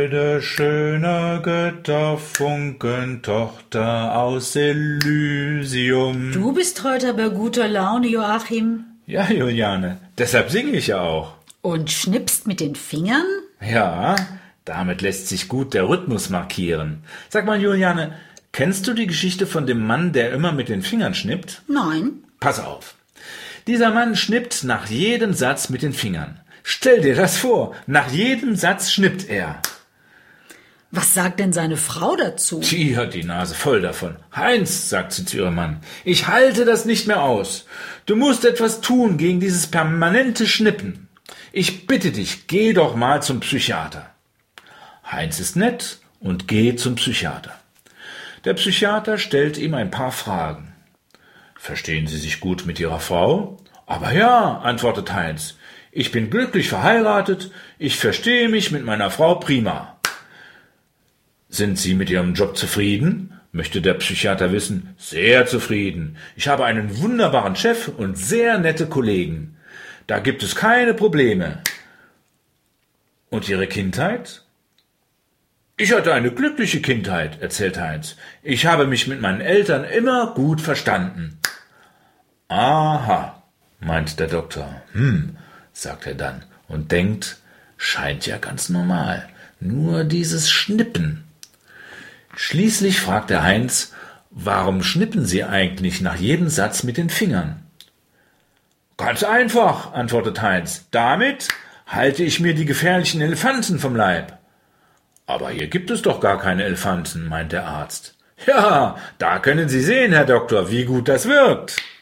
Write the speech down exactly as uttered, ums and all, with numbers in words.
Freude, schöne Götterfunken, Tochter aus Elysium. Du bist heute aber guter Laune, Joachim. Ja, Juliane, deshalb singe ich ja auch. Und schnippst mit den Fingern? Ja, damit lässt sich gut der Rhythmus markieren. Sag mal, Juliane, kennst du die Geschichte von dem Mann, der immer mit den Fingern schnippt? Nein. Pass auf. Dieser Mann schnippt nach jedem Satz mit den Fingern. Stell dir das vor, nach jedem Satz schnippt er. Was sagt denn seine Frau dazu? Die hat die Nase voll davon. Heinz, sagt sie zu ihrem Mann, ich halte das nicht mehr aus. Du musst etwas tun gegen dieses permanente Schnippen. Ich bitte dich, geh doch mal zum Psychiater. Heinz ist nett und geht zum Psychiater. Der Psychiater stellt ihm ein paar Fragen. Verstehen Sie sich gut mit Ihrer Frau? Aber ja, antwortet Heinz. Ich bin glücklich verheiratet, ich verstehe mich mit meiner Frau prima. Sind Sie mit Ihrem Job zufrieden? Möchte der Psychiater wissen. Sehr zufrieden. Ich habe einen wunderbaren Chef und sehr nette Kollegen. Da gibt es keine Probleme. Und Ihre Kindheit? Ich hatte eine glückliche Kindheit, erzählt Heinz. Ich habe mich mit meinen Eltern immer gut verstanden. Aha, meint der Doktor. Hm, sagt er dann und denkt, scheint ja ganz normal. Nur dieses Schnippen. Schließlich fragt der Heinz, warum schnippen Sie eigentlich nach jedem Satz mit den Fingern? Ganz einfach, antwortet Heinz. Damit halte ich mir die gefährlichen Elefanten vom Leib. Aber hier gibt es doch gar keine Elefanten, meint der Arzt. Ja, da können Sie sehen, Herr Doktor, wie gut das wirkt.